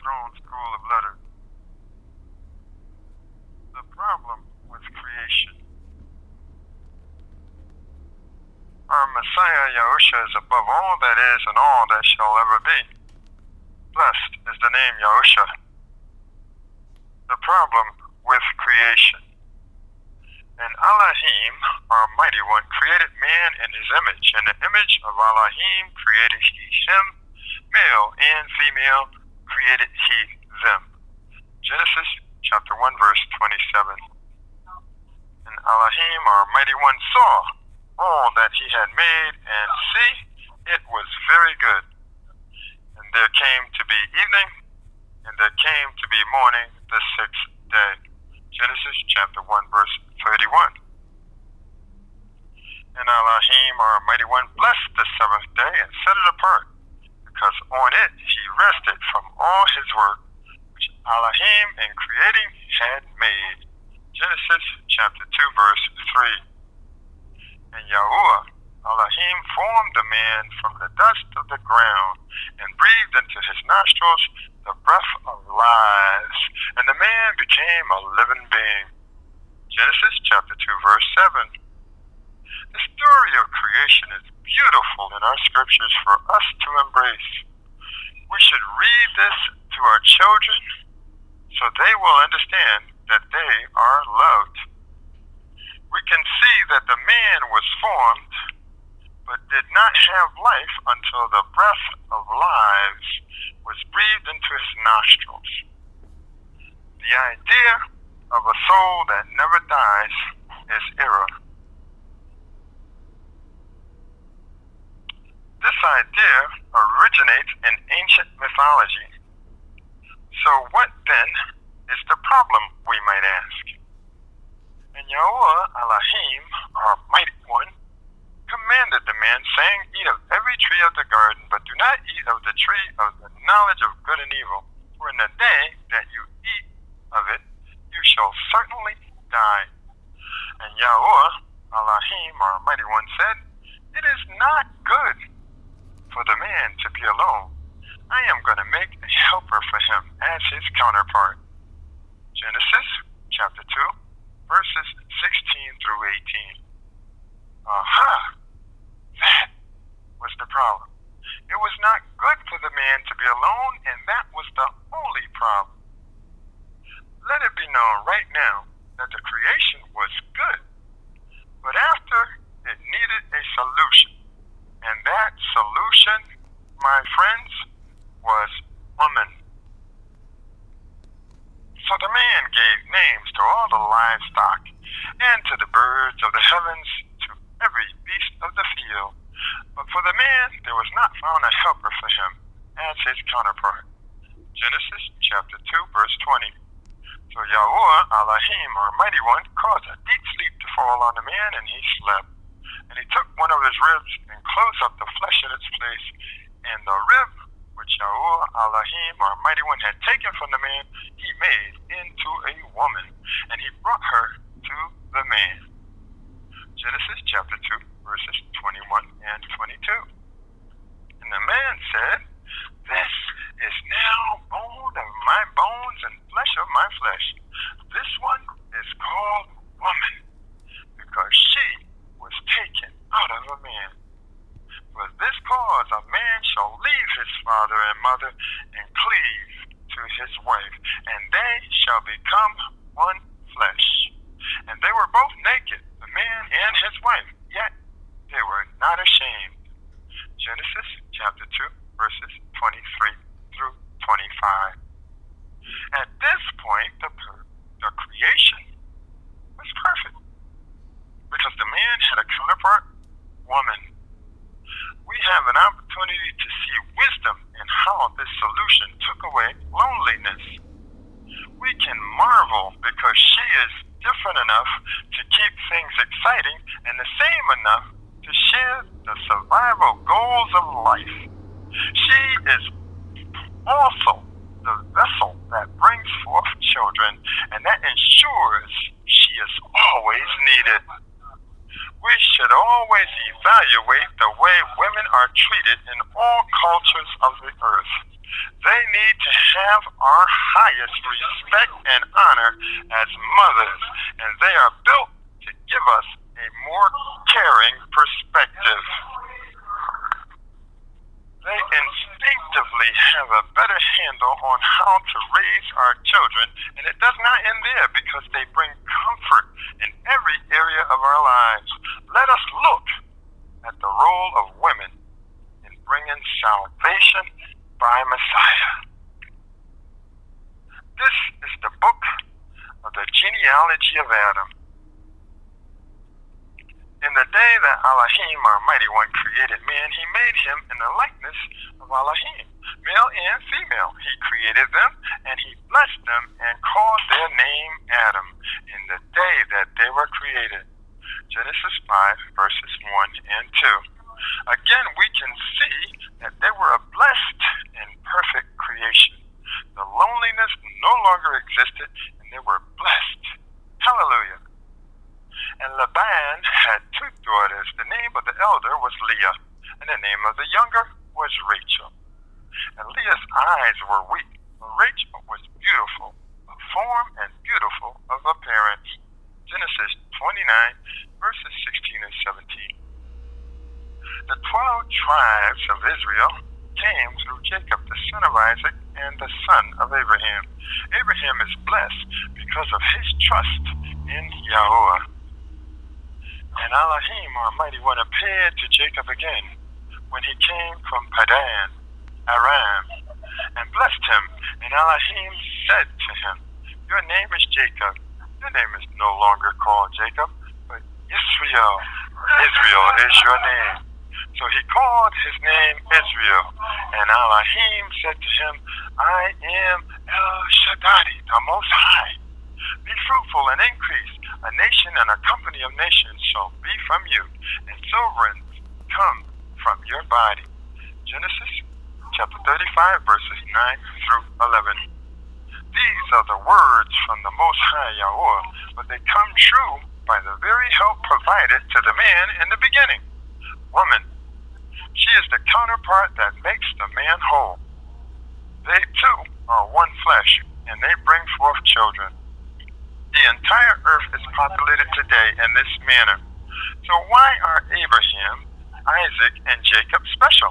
Throne School of Letters. The problem with creation. Our Messiah Yahusha is above all that is and all that shall ever be. Blessed is the name Yahusha. The problem with creation. And Elohim, our mighty one, created man in his image. In the image of Elohim created he him, male and female created he them. Genesis chapter 1 verse 27. And Elohim, our mighty one, saw all that he had made, and see, it was very good. And there came to be evening, and there came to be morning the sixth day. Genesis chapter 1 verse 31. And Elohim, our mighty one, blessed the seventh day and set it apart, because on it he rested from all his work which Elohim in creating had made. Genesis chapter 2 verse 3. And Yahuwah, Elohim, formed the man from the dust of the ground and breathed into his nostrils the breath of life, and the man became a living being. Genesis chapter 2 verse 7. The story of creation is beautiful in our scriptures for us to embrace. We should read this to our children so they will understand that they are loved. We can see that the man was formed but did not have life until the breath of lives was breathed into his nostrils. The idea of a soul that never dies is error. This idea originates in ancient mythology. So what then is the problem, we might ask? And Yahuwah Elohim, our mighty one, commanded the man, saying, eat of every tree of the garden, but do not eat of the tree of the knowledge of good and evil. For in the day that you eat of it, you shall certainly die. And Yahuwah Elohim, our mighty one, said, it is not good for the man to be alone. I am going to make a helper for him as his counterpart. Genesis chapter 2, verses 16 through 18. Aha! That was the problem. It was not good for the man to be alone, and that was the only problem. Let it be known right now that the creation was good, but after it needed a solution. And that solution, my friends, was woman. So the man gave names to all the livestock, and to the birds of the heavens, to every beast of the field. But for the man there was not found a helper for him as his counterpart. Genesis chapter 2 verse 20. So Yahuwah Elohim, our mighty one, caused a deep sleep to fall on the man, and he slept. And he took one of his ribs and closed up the flesh in its place, and the rib which Yahuwah Elohim, our mighty one, had taken from the man, he made into a woman, and he brought her to the man. Genesis chapter 2 verses 21 and 22. And the man said, this is now bone of my bones and flesh of my flesh. This one is called woman, because she was taken out of a man. For this cause a man shall leave his father and mother and cleave to his wife, and they shall become one flesh. And they were both naked, the man and his wife, yet they were not ashamed. Genesis chapter 2 verses 23 through 25. At this point, the creation was perfect, because the man had a counterpart, woman. We have an opportunity to see wisdom in how this solution took away loneliness. We can marvel because she is different enough to keep things exciting and the same enough to share the survival goals of life. She is also the vessel that brings forth children, and that ensures she is always needed. We should always evaluate the way women are treated in all cultures of the earth. They need to have our highest respect and honor as mothers, and they are built to give us a more caring perspective. They instinctively have a better handle on how to raise our children, and it does not end there because they bring comfort in every area of our lives. Let us look at the role of women in bringing salvation by Messiah. This is the book of the genealogy of Adam. In the day that Elohim, our mighty one, created man, he made him in the likeness of Elohim. Male and female, he created them, and he blessed them and called their name Adam in the day that they were created. Genesis 5, verses 1 and 2. Again, we can see that they were a blessed and perfect creation. The loneliness no longer existed, and they were blessed. Hallelujah. And Laban had two daughters. The name of the elder was Leah, and the name of the younger was Rachel. And Leah's eyes were weak, but Rachel was beautiful of form and beautiful of appearance. Genesis 29, verses 16 and 17. The 12 tribes of Israel came through Jacob, the son of Isaac, and the son of Abraham. Abraham is blessed because of his trust in Yahweh. And Elohim, our mighty one, appeared to Jacob again when he came from Padan Aram, and blessed him. And Elohim said to him, "Your name is Jacob. Your name is no longer called Jacob, but Israel. Israel is your name." So he called his name Israel. And Elohim said to him, "I am El Shaddai, the Most High. Be fruitful and increase. A nation and a company of nations shall be from you, and sovereigns come from your body." Genesis chapter 35, verses 9 through 11. These are the words from the Most High Yahweh, but they come true by the very help provided to the man in the beginning. Woman, she is the counterpart that makes the man whole. They too are one flesh, and they bring forth children. The entire earth is populated today in this manner. So why are Abraham, Isaac, and Jacob special?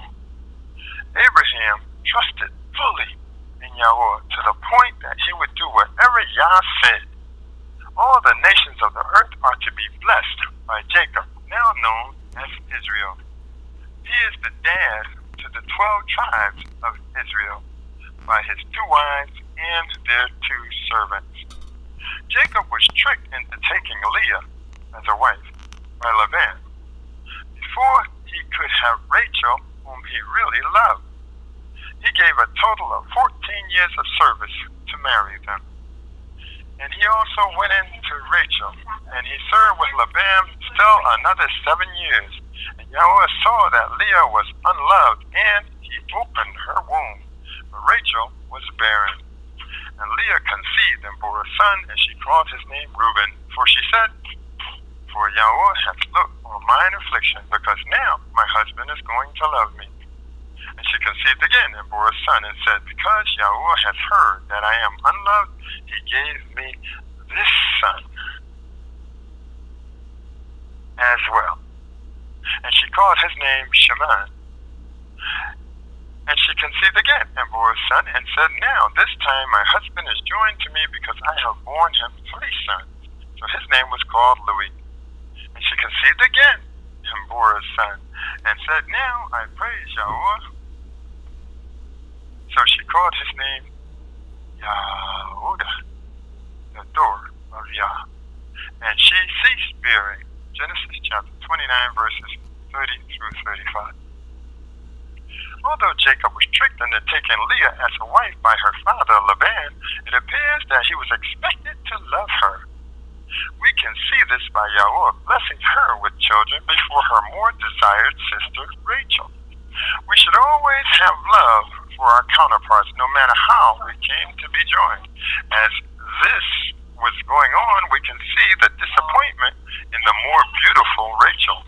Abraham trusted fully in Yahweh to the point that he would do whatever Yah said. All the nations of the earth are to be blessed by Jacob, now known as Israel. He is the dad to the 12 tribes of Israel by his two wives and their two servants. Jacob was tricked into taking Leah as a wife by Laban before he could have Rachel, whom he really loved. He gave a total of 14 years of service to marry them. And he also went into Rachel, and he served with Laban still another 7 years. And Yahweh saw that Leah was unloved, and he opened her womb. But Rachel was barren. And Leah conceived and bore a son, and she called his name Reuben. For she said, "For Yahweh hath looked on mine affliction, because now my husband is going to love me." And she conceived again and bore a son, and said, "Because Yahweh hath heard that I am unloved, he gave me this son as well." And she called his name Shimon. And she conceived again and bore a son, and said, "Now this time my husband is joined to me, because I have borne him 3 sons." So his name was called Louis. And she conceived again and bore a son, and said, "Now I praise Yahweh." So she called his name Yahudah, the door of Yah. And she ceased bearing. Genesis chapter 29, verses 30 through 35. Although Jacob was tricked into taking Leah as a wife by her father Laban, it appears that he was expected to love her. We can see this by Yahweh blessing her with children before her more desired sister Rachel. We should always have love for our counterparts, no matter how we came to be joined. As this was going on, we can see the disappointment in the more beautiful Rachel.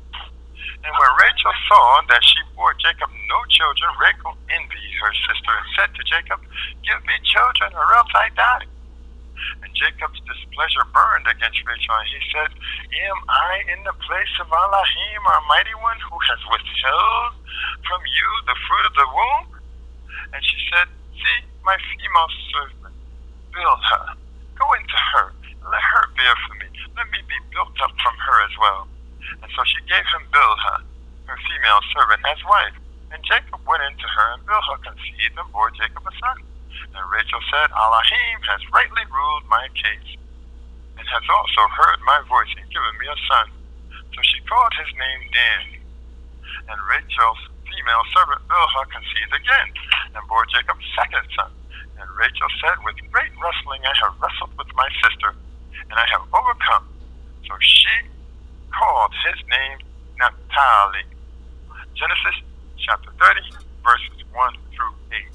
And when Rachel saw that she bore Jacob no children, Rachel envied her sister and said to Jacob, "Give me children or else I die." And Jacob's displeasure burned against Rachel, and he said, "Am I in the place of Elohim, our mighty one, who has withheld from you the fruit of the womb?" And she said, "See, my female servant, Bilhah. Go into her, let her bear for me. Let me be built up from her as well." And so she gave him Bilhah, her female servant, as wife. And Jacob went into her, and Bilhah conceived and bore Jacob a son. And Rachel said, "Elohim has rightly ruled my case, and has also heard my voice and given me a son." So she called his name Dan. And Rachel's female servant Bilhah conceived again, and bore Jacob a second son. And Rachel said, "With great wrestling I have wrestled with my sister, and I have overcome." So she called his name Naphtali. Genesis chapter 30, verses 1 through 8.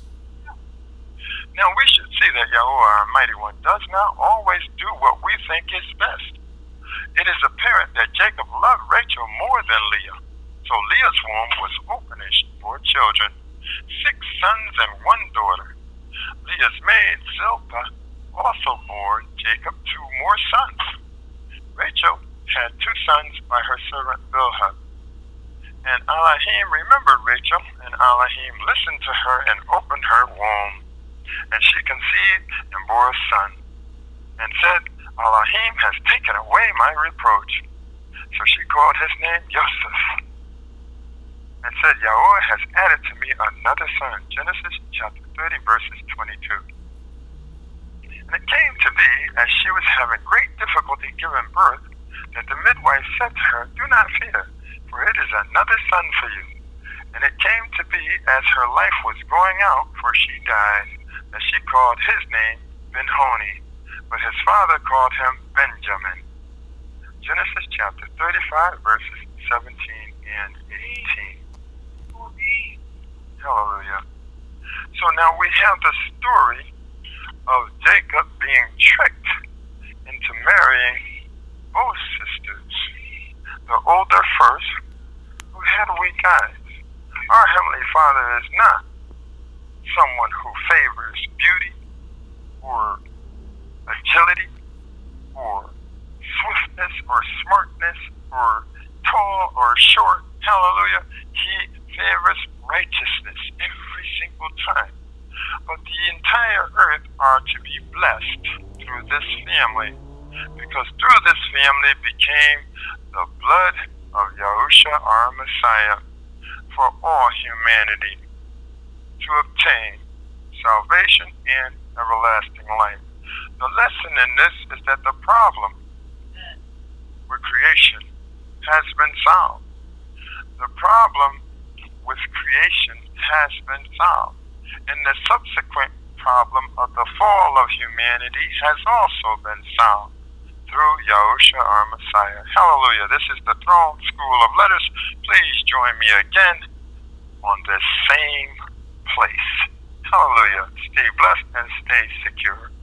Now we should see that Yahuwah, our mighty one, does not always do what we think is best. It is apparent that Jacob loved Rachel more than Leah. So Leah's womb was open and she bore children, 6 sons and 1 daughter. Leah's maid Zilpah also bore Jacob 2 more sons. Rachel had 2 sons by her servant Bilhah. And Elohim remembered Rachel, and Elohim listened to her and opened her womb. And she conceived and bore a son, and said, "Elohim has taken away my reproach." So she called his name Joseph, and said, "Yahuwah has added to me another son." Genesis chapter 30, verses 22. And it came to be, as she was having great difficulty giving birth, that the midwife said to her, "Do not fear, for it is another son for you." And it came to be, as her life was going out, for she died, that she called his name Ben-Honi, but his father called him Benjamin. Genesis chapter 35, verses 17 and 18. Hallelujah. So now we have the story of Jacob being tricked into marrying both sisters. The older first, who had weak eyes. Our Heavenly Father is not someone who favors beauty or agility or swiftness or smartness or tall or short. Hallelujah. He favors righteousness every single time. But the entire earth are to be blessed through this family, because through this family became the blood of Yahusha our Messiah for all humanity to obtain salvation and everlasting life. The lesson in this is that the problem with creation has been solved. The problem with creation has been solved. And the subsequent problem of the fall of humanity has also been solved through Yahusha our Messiah. Hallelujah. This is the Throne School of Letters. Please join me again on this same place. Hallelujah. Stay blessed and stay secure.